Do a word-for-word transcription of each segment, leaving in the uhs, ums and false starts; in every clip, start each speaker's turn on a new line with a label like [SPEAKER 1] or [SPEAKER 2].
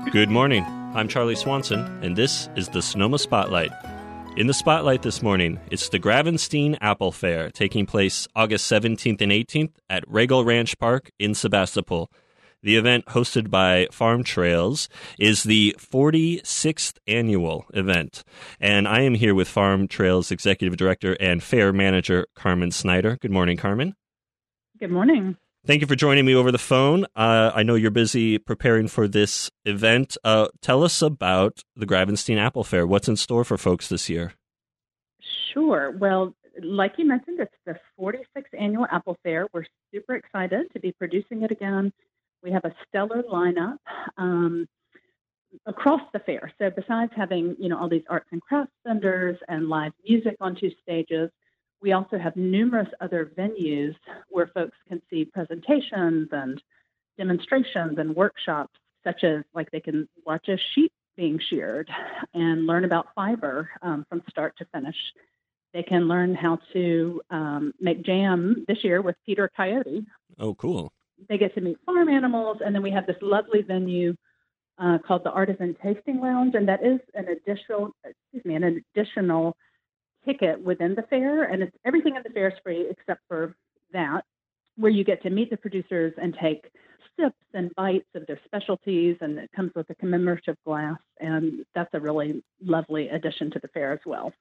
[SPEAKER 1] Good morning. I'm Charlie Swanson, and this is the Sonoma Spotlight. In the Spotlight this morning, it's the Gravenstein Apple Fair, taking place August seventeenth and eighteenth at Regal Ranch Park in Sebastopol. The event, hosted by Farm Trails, is the forty-sixth annual event. And I am here with Farm Trails Executive Director and Fair Manager Carmen Snyder. Good morning, Carmen.
[SPEAKER 2] Good morning.
[SPEAKER 1] Thank you for joining me over the phone. Uh, I know you're busy preparing for this event. Uh, tell us about the Gravenstein Apple Fair. What's in store for folks this year?
[SPEAKER 2] Sure. Well, like you mentioned, it's the forty-sixth annual Apple Fair. We're super excited to be producing it again. We have a stellar lineup um, across the fair. So besides having, you know, all these arts and crafts vendors and live music on two stages, we also have numerous other venues where folks can see presentations and demonstrations and workshops, such as like they can watch a sheep being sheared and learn about fiber um, from start to finish. They can learn how to um, make jam this year with Peter Coyote.
[SPEAKER 1] Oh, cool.
[SPEAKER 2] They get to meet farm animals, and then we have this lovely venue uh, called the Artisan Tasting Lounge, and that is an additional, excuse me, an additional ticket within the fair, and it's everything in the fair is free except for that, where you get to meet the producers and take sips and bites of their specialties, and it comes with a commemorative glass, and that's a really lovely addition to the fair as well.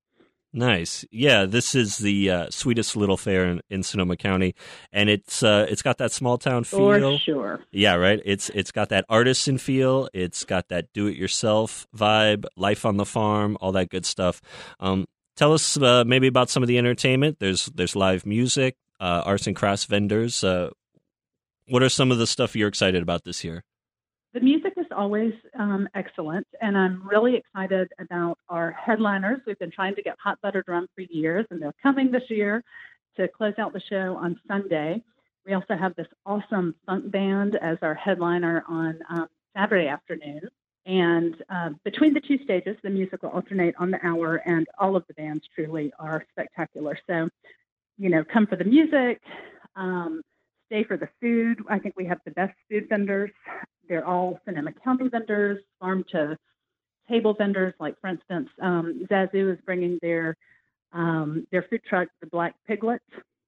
[SPEAKER 1] Nice. Yeah, this is the uh, sweetest little fair in, in Sonoma County, and it's uh, it's got that small town feel.
[SPEAKER 2] For sure.
[SPEAKER 1] Yeah, right. It's it's got that artisan feel. It's got that do-it-yourself vibe, life on the farm, all that good stuff. Um, tell us uh, maybe about some of the entertainment. There's there's live music, uh, arts and crafts vendors. Uh, what are some of the stuff you're excited about this year?
[SPEAKER 2] The music is always um, excellent, and I'm really excited about our headliners. We've been trying to get Hot Butter Drum for years, and they're coming this year to close out the show on Sunday. We also have this awesome funk band as our headliner on um, Saturday afternoon. And uh, between the two stages, the music will alternate on the hour, and all of the bands truly are spectacular. So, you know, come for the music, um, stay for the food. I think we have the best food vendors. They're all Sonoma County vendors, farm to table vendors. Like, for instance, um, Zazu is bringing their um, their food truck, the Black Piglet.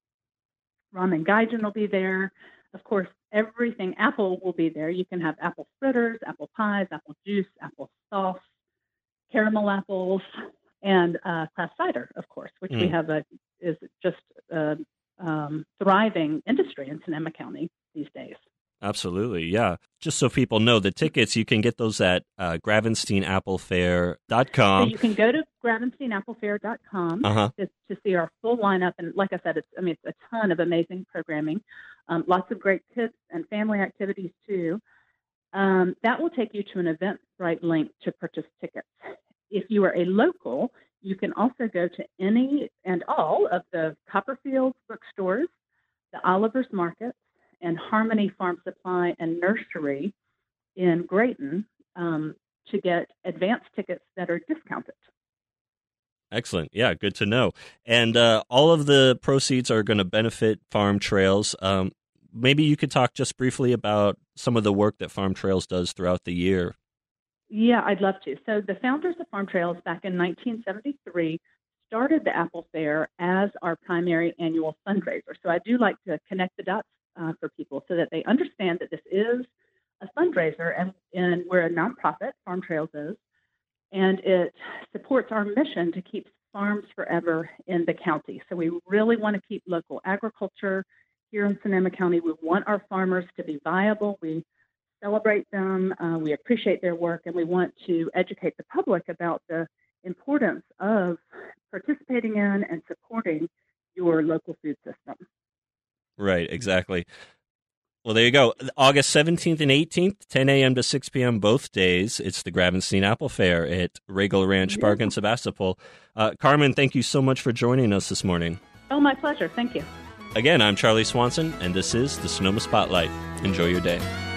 [SPEAKER 2] Ramen Gaijin will be there. Of course, everything Apple will be there. You can have apple fritters, apple pies, apple juice, apple sauce, caramel apples, and uh, craft cider, of course, which mm. we have a is just a um, thriving industry in Sonoma County these days.
[SPEAKER 1] Absolutely, yeah. Just so people know, the tickets, you can get those at uh, Gravenstein Apple Fair dot com.
[SPEAKER 2] So you can go to Gravenstein Apple Fair dot com uh-huh. to, to see our full lineup. And like I said, it's, I mean, it's a ton of amazing programming, um, lots of great kids and family activities, too. Um, that will take you to an Eventbrite link to purchase tickets. If you are a local, you can also go to any and all of the Copperfield bookstores, the Oliver's Market, and Harmony Farm Supply and Nursery in Grayton um, to get advance tickets that are discounted.
[SPEAKER 1] Excellent. Yeah, good to know. And uh, all of the proceeds are going to benefit Farm Trails. Um, maybe you could talk just briefly about some of the work that Farm Trails does throughout the year.
[SPEAKER 2] Yeah, I'd love to. So the founders of Farm Trails back in nineteen seventy-three started the Apple Fair as our primary annual fundraiser. So I do like to connect the dots Uh, for people so that they understand that this is a fundraiser, and, and we're a nonprofit, Farm Trails is, and it supports our mission to keep farms forever in the county. So we really want to keep local agriculture here in Sonoma County. We want our farmers to be viable. We celebrate them. Uh, we appreciate their work, and we want to educate the public about the importance of participating in and supporting your local food system.
[SPEAKER 1] Right, exactly. Well, there you go. August seventeenth and eighteenth, ten a.m. to six p.m. both days. It's the Gravenstein Apple Fair at Regal Ranch yeah. Park in Sebastopol. Uh, Carmen, thank you so much for joining us this morning.
[SPEAKER 2] Oh, my pleasure. Thank you.
[SPEAKER 1] Again, I'm Charlie Swanson, and this is the Sonoma Spotlight. Enjoy your day.